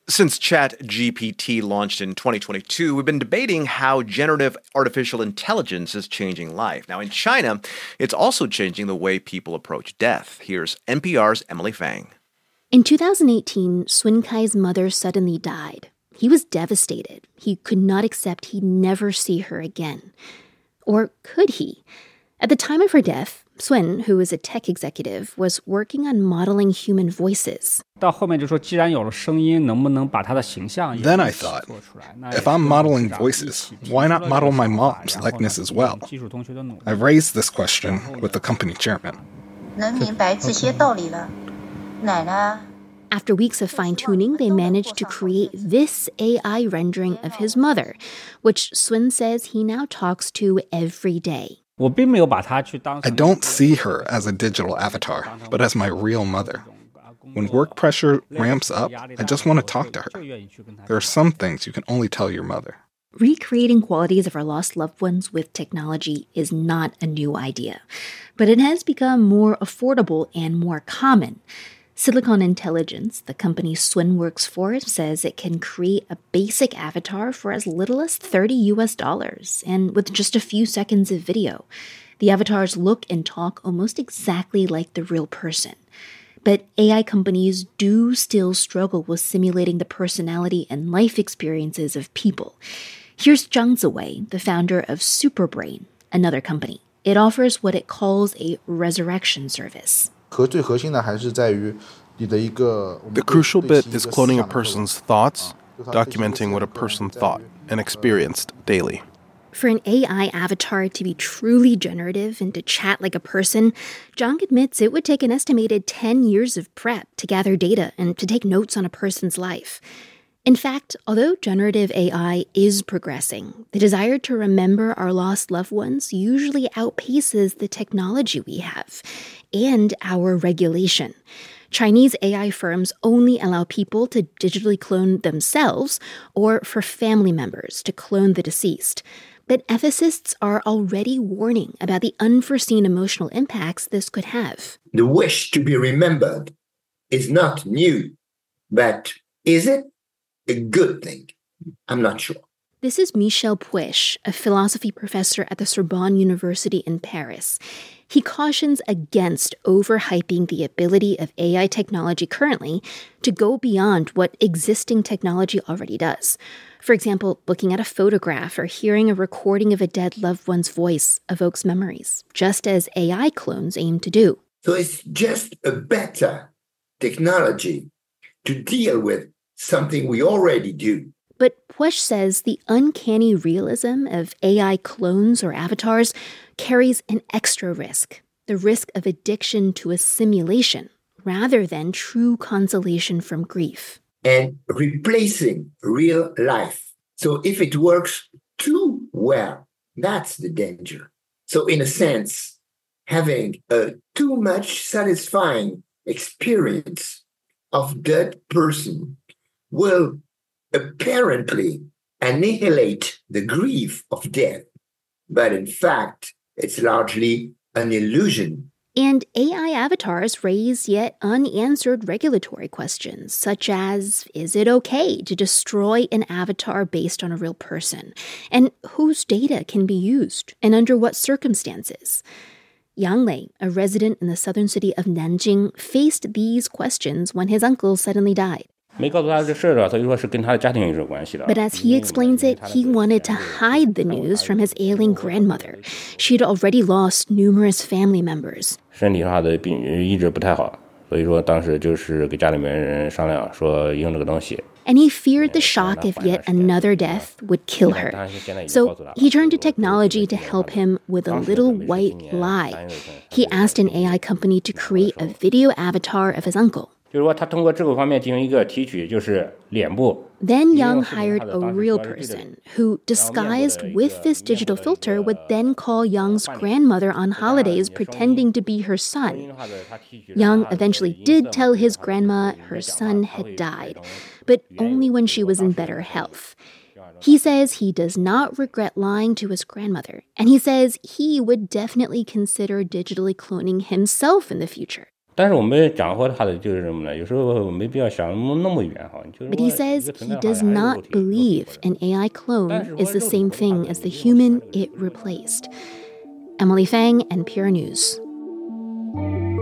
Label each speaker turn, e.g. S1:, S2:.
S1: Since ChatGPT launched in 2022, we've been debating how generative artificial intelligence is changing life. Now, in China, it's also changing the way people approach death. Here's NPR's Emily Fang.
S2: In 2018, Sun Kai's mother suddenly died. He was devastated. He could not accept he'd never see her again. Or could he? At the time of her death, Sun, who is a tech executive, was working on modeling human voices.
S3: Then I
S4: thought, if I'm modeling voices, why not model my mom's likeness as well? I raised this question with the company chairman.
S2: After weeks of fine-tuning, they managed to create this AI rendering of his mother, which Sun says he now talks to every day.
S4: I don't see her as a digital avatar, but as my real mother. When work pressure ramps up, I just want to talk to her. There are some things you can only tell your mother.
S2: Recreating qualities of our lost loved ones with technology is not a new idea, but it has become more affordable and more common. Silicon Intelligence, the company Sun works for, says it can create a basic avatar for as little as $30 and with just a few seconds of video. The avatars look and talk almost exactly like the real person. But AI companies do still struggle with simulating the personality and life experiences of people. Here's Zhang Ziwei, the founder of Superbrain, another company. It offers what it calls a resurrection service.
S5: The crucial bit is cloning a person's thoughts, documenting what a person thought and experienced daily.
S2: For an AI avatar to be truly generative and to chat like a person, Zhang admits it would take an estimated 10 years of prep to gather data and to take notes on a person's life. In fact, although generative AI is progressing, the desire to remember our lost loved ones usually outpaces the technology we have and our regulation. Chinese AI firms only allow people to digitally clone themselves or for family members to clone the deceased. But ethicists are already warning about the unforeseen emotional impacts this could have.
S6: The wish to be remembered is not new, but is it a good thing? I'm not sure.
S2: This is Michel Puech, a philosophy professor at the Sorbonne University in Paris. He cautions against overhyping the ability of AI technology currently to go beyond what existing technology already does. For example, looking at a photograph or hearing a recording of a dead loved one's voice evokes memories, just as AI clones aim to do.
S6: So it's just a better technology to deal with something we already do.
S2: But Puech says the uncanny realism of AI clones or avatars carries an extra risk, the risk of addiction to a simulation rather than true consolation from grief.
S6: And replacing real life. So if it works too well, that's the danger. So in a sense, having a too much satisfying experience of that person will apparently annihilate the grief of death. But in fact, it's largely an illusion.
S2: And AI avatars raise yet unanswered regulatory questions, such as, is it okay to destroy an avatar based on a real person? And whose data can be used? And under what circumstances? Yang Lei, a resident in the southern city of Nanjing, faced these questions when his uncle suddenly died. But as he explains it, he wanted to hide the news from his ailing grandmother. She had already lost numerous family members. And he feared the shock of yet another death would kill her. So he turned to technology to help him with a little white lie. He asked an AI company to create a video avatar of his uncle. Then Yang hired a real person who, disguised with this digital filter, would then call Yang's grandmother on holidays pretending to be her son. Yang eventually did tell his grandma her son had died, but only when she was in better health. He says he does not regret lying to his grandmother, and he says he would definitely consider digitally cloning himself in the future.
S3: 但是我们讲和他的就是什么呢？有时候没必要想那么远哈。
S2: But he says he does not believe an AI clone is the same thing as the human it replaced. Emily Fang, NPR News.